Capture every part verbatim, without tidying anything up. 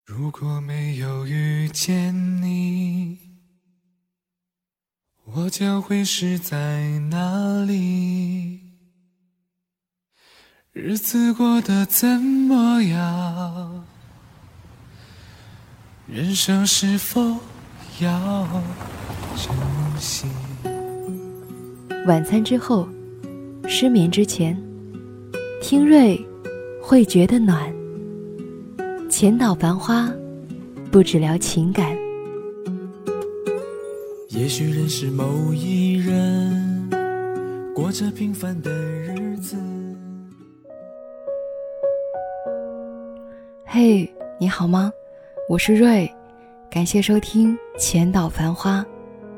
如果没有遇见你，我将会是在哪里？日子过得怎么样？人生是否要珍惜？ 晚餐之后，失眠之前，听瑞会觉得暖。前岛繁花，不只聊情感。 也许认识某一人，过着平凡的日子。 嘿，你好吗？我是瑞，感谢收听前岛繁花。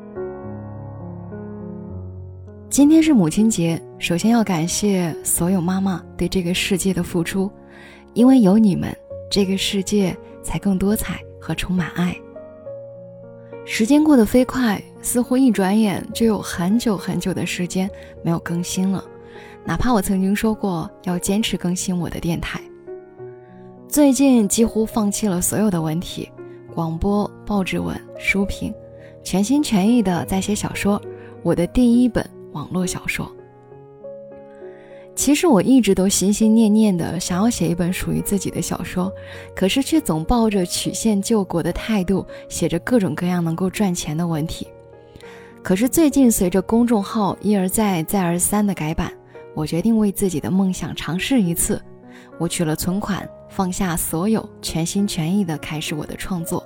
今天是母亲节，首先要感谢所有妈妈对这个世界的付出，因为有你们，这个世界才更多彩和充满爱。时间过得飞快，似乎一转眼就有很久很久的时间没有更新了，哪怕我曾经说过要坚持更新我的电台。最近几乎放弃了所有的文体，广播、报纸文、书评，全心全意的在写小说，我的第一本网络小说。其实我一直都心心念念的想要写一本属于自己的小说，可是却总抱着曲线救国的态度，写着各种各样能够赚钱的文体。可是最近随着公众号一而再再而三的改版，我决定为自己的梦想尝试一次。我取了存款，放下所有，全心全意地开始我的创作。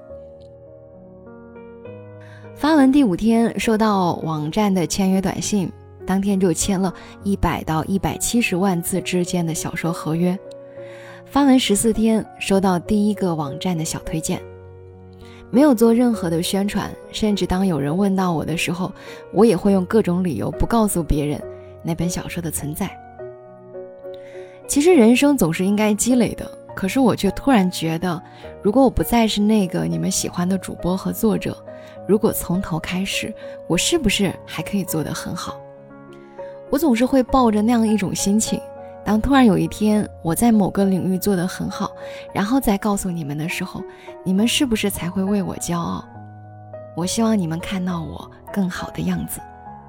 发文第五天收到网站的签约短信，当天就签了一百到一百七十万字之间的小说合约。发文十四天收到第一个网站的小推荐。没有做任何的宣传，甚至当有人问到我的时候，我也会用各种理由不告诉别人那本小说的存在。其实人生总是应该积累的，可是我却突然觉得，如果我不再是那个你们喜欢的主播和作者，如果从头开始，我是不是还可以做得很好？我总是会抱着那样一种心情，当突然有一天我在某个领域做得很好，然后再告诉你们的时候，你们是不是才会为我骄傲？我希望你们看到我更好的样子。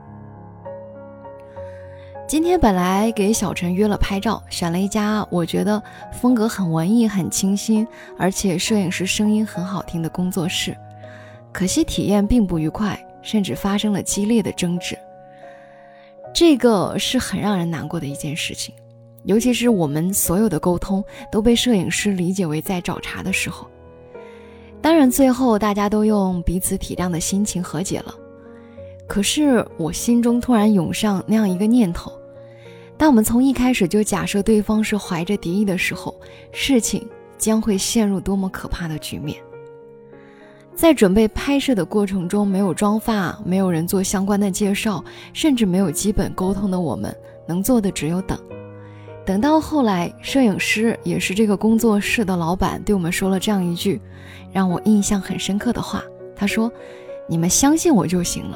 今天本来给小陈约了拍照，选了一家我觉得风格很文艺很清新，而且摄影师声音很好听的工作室，可惜体验并不愉快，甚至发生了激烈的争执。这个是很让人难过的一件事情，尤其是我们所有的沟通都被摄影师理解为在找茬的时候。当然最后大家都用彼此体谅的心情和解了，可是我心中突然涌上那样一个念头，当我们从一开始就假设对方是怀着敌意的时候，事情将会陷入多么可怕的局面。在准备拍摄的过程中，没有妆发，没有人做相关的介绍，甚至没有基本沟通的我们，能做的只有等。等到后来，摄影师也是这个工作室的老板对我们说了这样一句让我印象很深刻的话，他说：你们相信我就行了。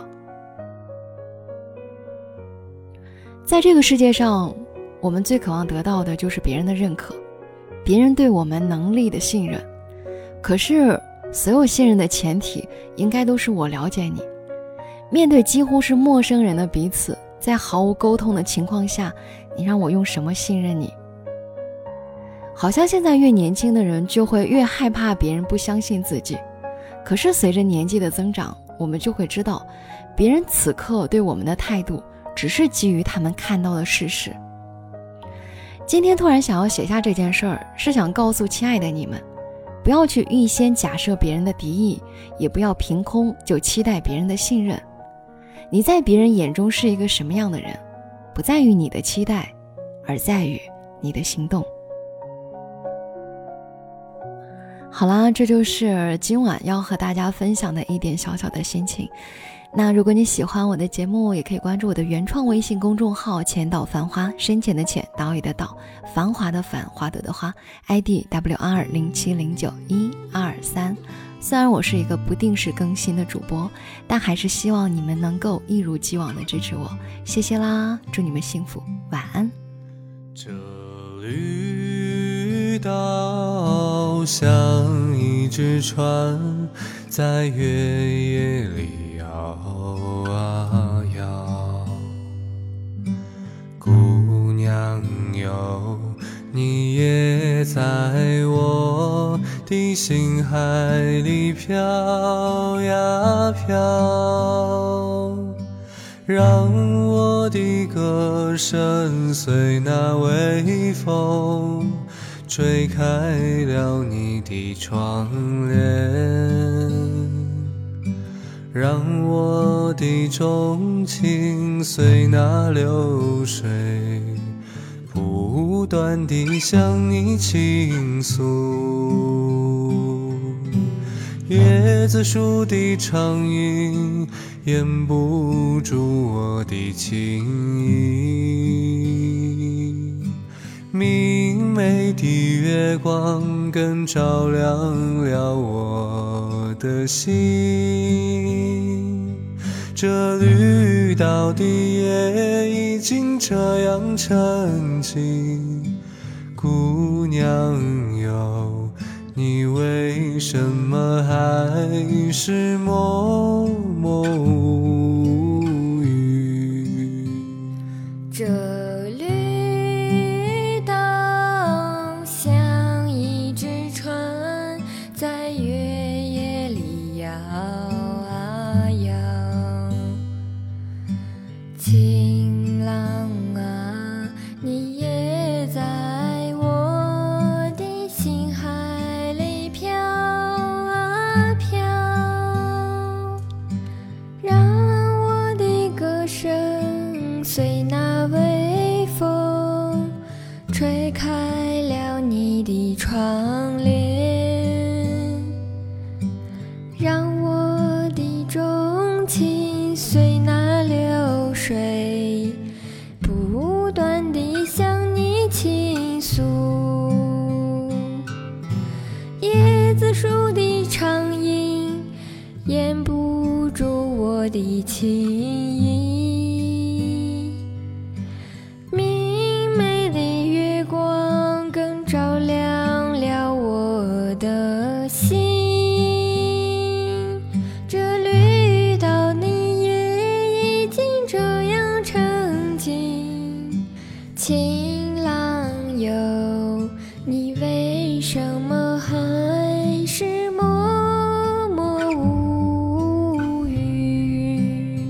在这个世界上，我们最渴望得到的就是别人的认可，别人对我们能力的信任。可是所有信任的前提应该都是我了解你。面对几乎是陌生人的彼此，在毫无沟通的情况下，你让我用什么信任你？好像现在越年轻的人就会越害怕别人不相信自己，可是随着年纪的增长，我们就会知道，别人此刻对我们的态度只是基于他们看到的事实。今天突然想要写下这件事儿，是想告诉亲爱的你们，不要去预先假设别人的敌意，也不要凭空就期待别人的信任。你在别人眼中是一个什么样的人，不在于你的期待，而在于你的行动。好啦，这就是今晚要和大家分享的一点小小的心情。那如果你喜欢我的节目，也可以关注我的原创微信公众号浅岛繁花，深浅的浅，岛屿的岛，繁华的繁，花朵的花， I D W R 零七零九一二三。虽然我是一个不定时更新的主播，但还是希望你们能够一如既往的支持我，谢谢啦，祝你们幸福，晚安。 这绿岛像一一只船在月夜里摇啊摇。姑娘哟，你也在我的心海里飘呀飘，让我的歌声随那微风吹开了你的窗帘，让我的钟情随那流水不断地向你倾诉。椰子树的长影掩不住我的情意，明媚的月光更照亮了我的心。这绿岛的夜已经这样沉静，姑娘哟，你为什么还是默默无语？ 这绿岛像一只船，在月夜里摇啊摇。情郎啊，你也在我的心海里飘啊飘，让我的歌声随那微风吹开了你的窗帘，让我的钟情随那流水不断地向你倾诉。椰子树的长影掩不住我的情意，明媚的月光更照亮了我的心。这绿岛的夜已经这样沉静，情郎哟，你为什么还是默默无语？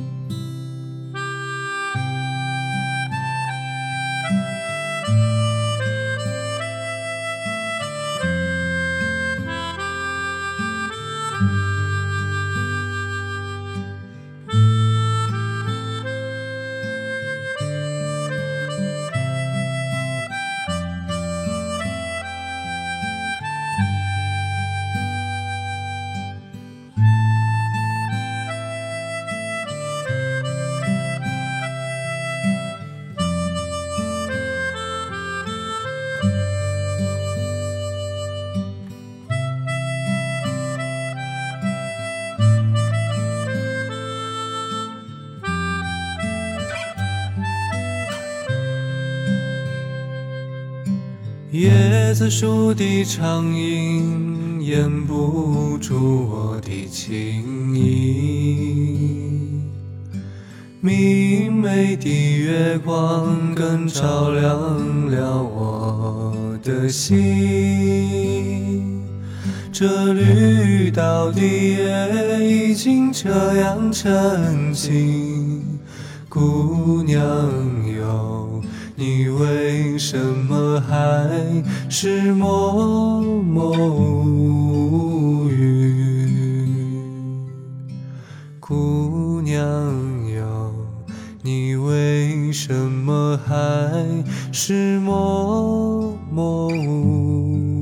椰子树的长影掩不住我的情意，明媚的月光更照亮了我的心。这绿岛的夜已经这样沉静，姑娘哟，你为什么还是默默无语？姑娘哟，你为什么还是默默无语？